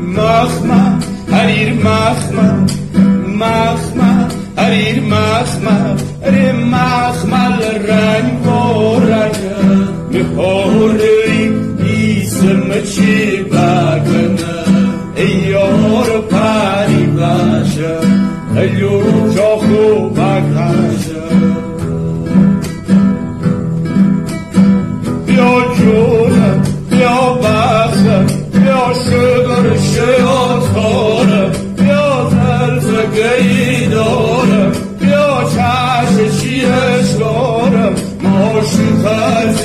مخمر حریر مخمر مخمر حریر مخمر ره مخمل رنگ و رنگ میخوری ایسم چی بگنه ای یار پری باشه ایو جا خوب بگشه بیا جونم بیا بختم بیا شگر شیاطانم بیا زلزگهی دارم بیا چشم چیش دارم ماشی